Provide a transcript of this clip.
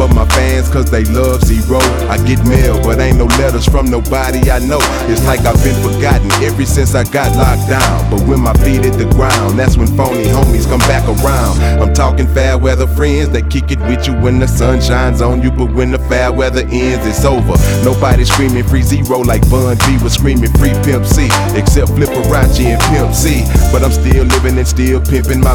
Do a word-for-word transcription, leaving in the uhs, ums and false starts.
for my fans cause they love Zero. I get mail but ain't no letters from nobody I know. It's like I've been forgotten ever since I got locked down. But when my feet hit the ground, that's when phony homies come back around. I'm talking fair weather friends that kick it with you when the sun shines on you, but when the fair weather ends, it's over. Nobody screaming free Zero like Bun B was screaming free Pimp C, except Flipperacci and Pimp C. But I'm still living and still pimping my